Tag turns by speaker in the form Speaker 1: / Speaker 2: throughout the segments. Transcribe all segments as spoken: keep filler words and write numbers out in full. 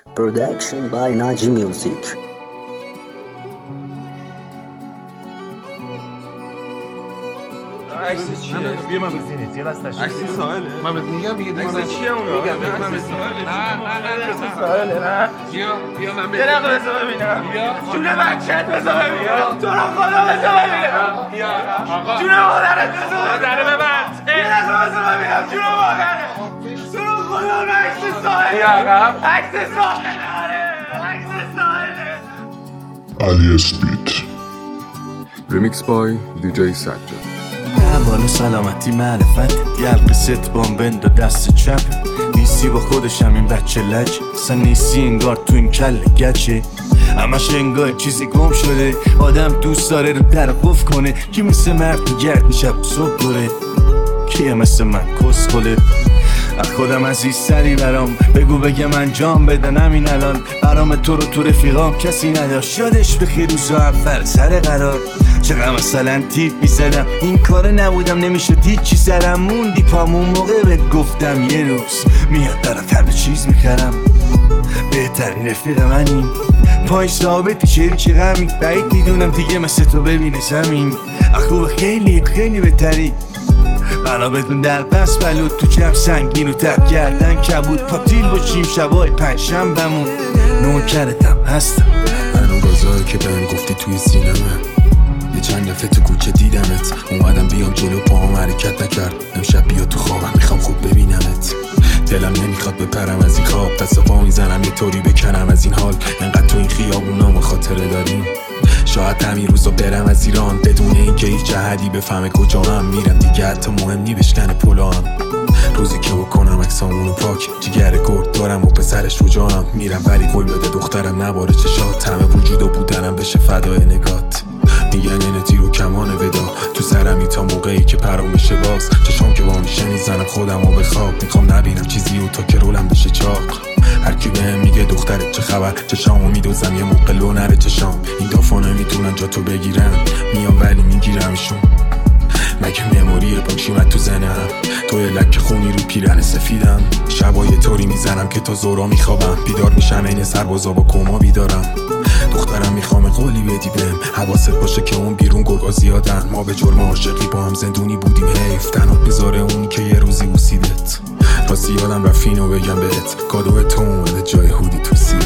Speaker 1: Production by Naji Music.
Speaker 2: عکس چیه؟
Speaker 3: بیا من بزینید یه لحظه تشریف
Speaker 2: عکس ساحله؟
Speaker 3: من بهت میگم دیگه دیگه
Speaker 2: عکس چیه اون؟
Speaker 3: میگم
Speaker 2: عکس
Speaker 3: من
Speaker 2: ساحله؟
Speaker 3: نه نه نه عکس ساحله نه
Speaker 2: بیا بیا من
Speaker 3: یه دقیقه بذار ببینم جون بچه‌ت بذار ببینم تو رو خدا بذار ببینم جون مادرت بذار مادر ببند یه دقیقه بذار ببینم جون مادرت تو رو خدا عکس ساحله عکس ساحله عکس ساحله
Speaker 4: علی اسپیت
Speaker 5: Remix by دی جی سجاد.
Speaker 6: احوال سلامتی معرفت یلق ست بامبند و دست چپ نیستی با خودشم این بچه لج اصلا نیستی انگار تو این کل گچه همش انگار چیزی گم شده آدم دوست داره رو در قف کنه کی مثل مرد تو گرد شب صبح دوره کیه مثل من کس خله از خودم عزیزتری برام بگو بگه من جام بدن همین الان برام تو رو تو رفیقام کسی نداشت یادش بخیر روزا اول سر قرار چقدر مثلا تیپ میزدم این کار نبودم نمیشد هیچی سرم موندی پامون موقع بهت گفتم یه روز میاد برات همه چیز میکردم بهترین رفیق منی پای ثابتی چری چه غمی بعید میدونم دیگه مثل تو ببینه زمین خوب خیلی خیلی بهتری بنا بدون در پس بلود تو جب سنگین و تب کردن کبود پاتیل باشیم شبای پنجشنبه‌مون نوکرتم هستم
Speaker 5: من اون بازایی که بهم گفتی توی سینمه یه چند دفعه تو کوچه دیدمت اومدم بیام جلو پاهم حرکت نکرد امشب بیا تو خوابم میخوام خوب ببینمت دلم نمیخواد بپرم از این خواب دست پا میزنم یه طوری بکنم از این حال انقدر تو این خیابونام خاطره داریم شاید همین روزا برم از ایران بدون اینکه هیچ جهدی بفهمه کجا هم میرم دیگه حتی مهم نی بشکنه پلا هم روزی که بکنم عکسامونو پاک جگر گرد دارم و پسرش رو جانم میرم ولی قول بده دخترم نباره چشات همه وجود و بودنم بشه فدای نگات میگن اینه تیر و کمان ودا تو سرمی تا موقعی که پرام بشه باز چشام که با میشه میزنم خودم و به خواب میخوام نبینم چیزی و تا که رولم بشه چاق هرکی بهم میگه دخترت چه خبر چشامو میدوزم یه موقع لو نره چشام این دافا نمیتونن جا تو بگیرن میام ولی میگیرمشون مگه مموری پاکشی من تو زنم تو یه لک خونی رو پیرن سفیدم شبا یه طوری میزنم که تا زورا میخوابم بیدار میشم این سربازا با کما بیدارم دخترم میخوام قولی بدی بهم حواست باشه که اون بیرون گرگا زیادن ما به جرم عاشقی با هم زندونی بودیم حیف تنات بذاره اونی که یه روزی بوسیدت راستی یادم رفینو بگم بهت کادو تو اومده جای هودی تو سیره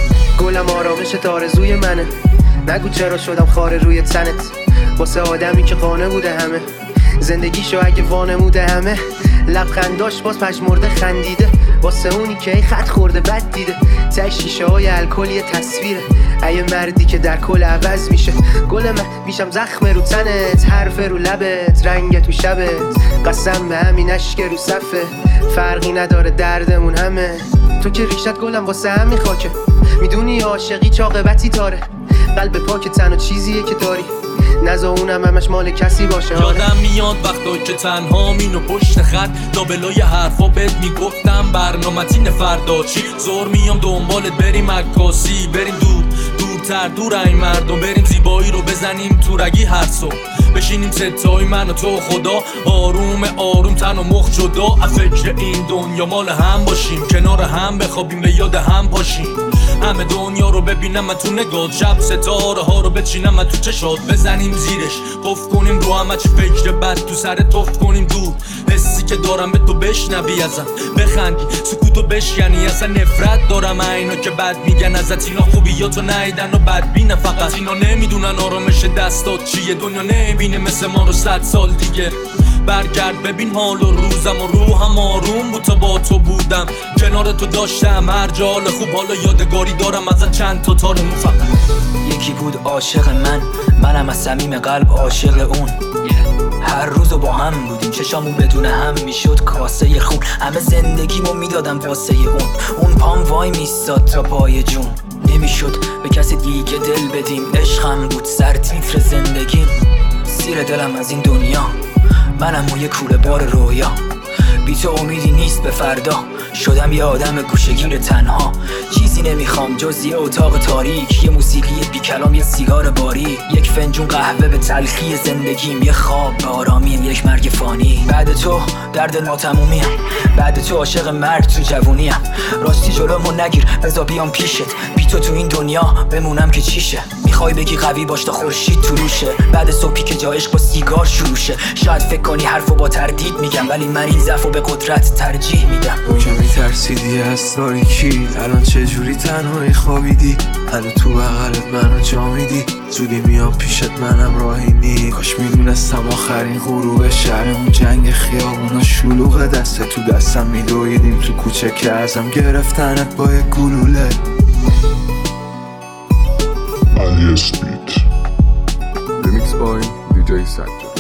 Speaker 7: گلم آرامش آرزوی منه نگو چرا شدم خاره روی تنت واسه آدمی که قانه بوده همه زندگیشو اگه وانموده همه لبخنداش باز پشمرده خندیده واسه اونی که ای خط خورده بد دیده ته شیشه های الکل یه تصویره ای مردی که در کل عوض میشه گل من میشم زخم رو تنت حرف رو لبت رنگ تو شبت قسم به همین اشک رو صفه فرقی نداره دردمون همه تو که ریشت گلم واسه همین خاکه میدونی عاشقی چاقبتی تاره قلب پاک تنها چیزیه که داری نزا اونم همش مال کسی باشه
Speaker 8: یادم میاد وقتا که تنها مینو پشت خط لابلای حرفا بهت میگفتم برنامتین فردا چی زور میام دنبالت بریم عکاسی بریم دور دورتر دور این مردم بریم زیبایی رو بزنیم تو رگی هر صبح بشینیم ستای من و تو خدا آروم آروم تن و مخ جدا فکر این دنیا مال هم باشیم کنار هم بخوابیم به یاد هم پاشیم همه دنیا رو ببینم من تو نگاه شب ستاره ها رو بچینم من تو چشات بزنیم زیرش قف کنیم رو همه چی فکر بد تو سر توف کنیم دور حسی که دارم به تو بشنوی ازم بخندی سکوتو بشکنی اصلا نفرت دارم اینا که بد میگن ازت اینا خوبیاتو نیدن و بد بینه فقط اینا نمیدونن آرامش دستات چیه دنیا نمیبینه مثل ما رو صد سال دیگه برگرد ببین حال و روزم و روحم آروم بود تا با تو بودم کنار تو داشتم هر جا حال خوب حالا یادگاری دارم ازت چند تا تارمون فقط
Speaker 9: یکی بود عاشق من منم از صمیم قلب عاشق اون هر روزو با هم بودیم چشامون بدون هم میشد کاسه خون همه زندگیمو میدادم واسه اون اون پام وای میستاد تا پای جون نمیشد به کسی دیگه دل بدیم عشقم بود سر تیتر زندگیم سیر دلم از این دنیا منم و یه کوله بار رویا بی تو امیدی نیست به فردا شدم یه آدم گوشگیر تنها، چیزی نمیخوام جز یه اتاق تاریک، یه موسیقی بی کلام، یه سیگار باری، یک فنجون قهوه به تلخی زندگیم، یه خواب به آرامیم، یک مرگ فانی. بعد تو درد ناتمومیم، بعد تو عاشق مرگ تو جوونیم. راستی جلومو نگیر بذار بیام پیشت، بی تو تو این دنیا بمونم که چیشه. میخوای بگی قوی باش تا خورشید طلوشه، بعد صبحی که جا عشق با سیگار شروع شه. شاید فکر کنی حرفو با تردید میگم، ولی من این ضعفو به قدرت ترجیح میدم.
Speaker 2: کمی ترسیدی از تاریکی، الان چجوری تنهایی خوابیدی؟ الان تو بغلت منو جا میدی، زودی میام پیشت منم راهی نی. کاش میدونستم آخرین غروب شهرمون جنگ خیابونا شلوغ، دست تو دستم میدویدیم تو کوچه که ازم گرفتنت با یک گلوله.
Speaker 4: علی اسپیت
Speaker 10: Remix by دی جی Sajjad.